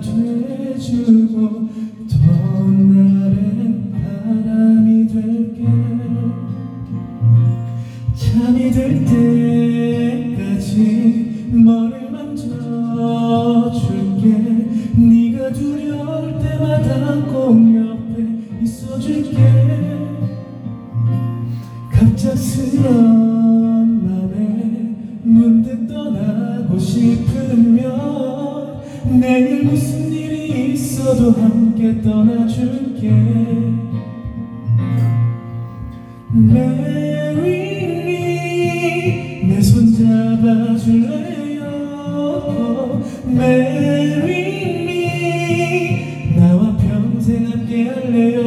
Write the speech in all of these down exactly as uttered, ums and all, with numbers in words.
돼주고 더 나른 바람이 될게. 잠이 들 때까지 머리를 만져줄게. 네가 두려울 때마다 꼭 옆에 있어줄게. 갑작스런 맘에 문득 떠나고 싶으면 내일 무슨 일이 있어도 함께 떠나줄게. Marry me, 내 손 잡아줄래요? Marry me, 나와 평생 함께 할래요?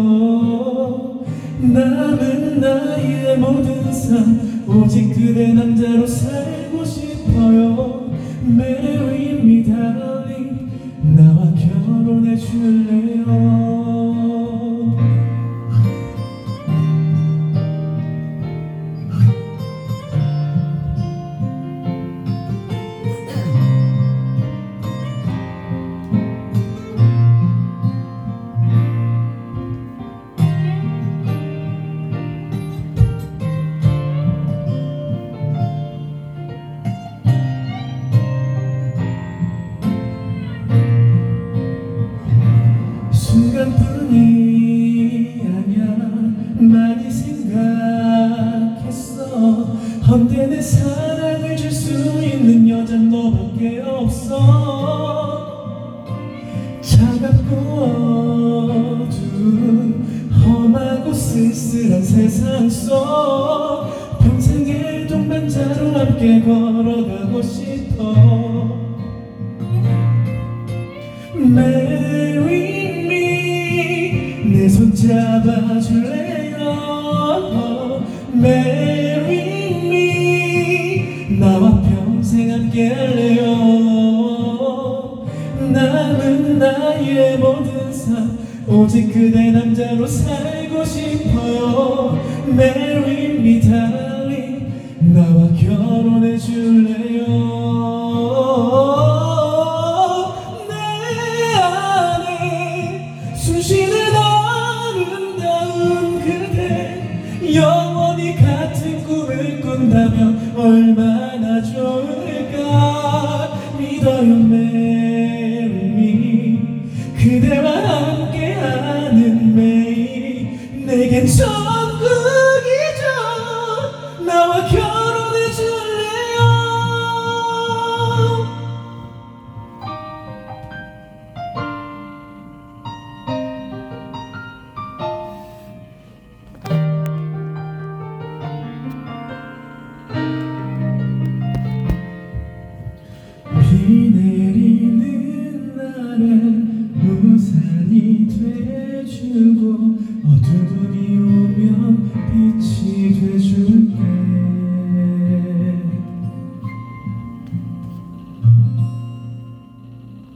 남은 나의 모든 삶 오직 그대 남자로 살고 싶어요. Marry me darling, 나와 결혼해 줄래요? 순간뿐이 아니야 많이 생각했어. 언제 내 사랑을 줄 수 있는 여잔 너밖에 없어. 차갑고 어두운 험하고 쓸쓸한 세상 속 평생의 동반자로 함께 걸어가고 싶어. Marry 내 손 잡아줄래요? Marry me, 나와 평생 함께 할래요? 남은 나의 모든 삶 오직 그대 남자로 살고 싶어요. Marry me darling, 나와 결혼해 줄래요? 내 안에 숨쉬는 영원히 같은 꿈을 꾼다면 얼마나 좋을까. 믿어요 Marry me, 그대와 함께하는 매일이 내겐 천국이죠. 나와 결혼해 줄래요? 비 내리는 날엔 우산이 돼주고